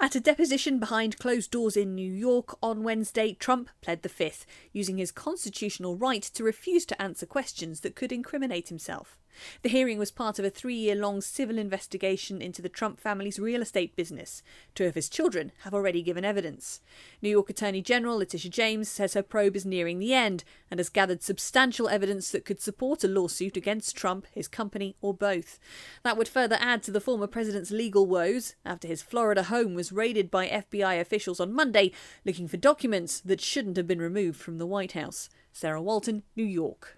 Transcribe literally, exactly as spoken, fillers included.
At a deposition behind closed doors in New York on Wednesday, Trump pled the fifth, using his constitutional right to refuse to answer questions that could incriminate himself. The hearing was part of a three-year-long civil investigation into the Trump family's real estate business. Two of his children have already given evidence. New York Attorney General Letitia James says her probe is nearing the end and has gathered substantial evidence that could support a lawsuit against Trump, his company, or both. That would further add to the former president's legal woes after his Florida home was raided by F B I officials on Monday looking for documents that shouldn't have been removed from the White House. Sarah Walton, New York.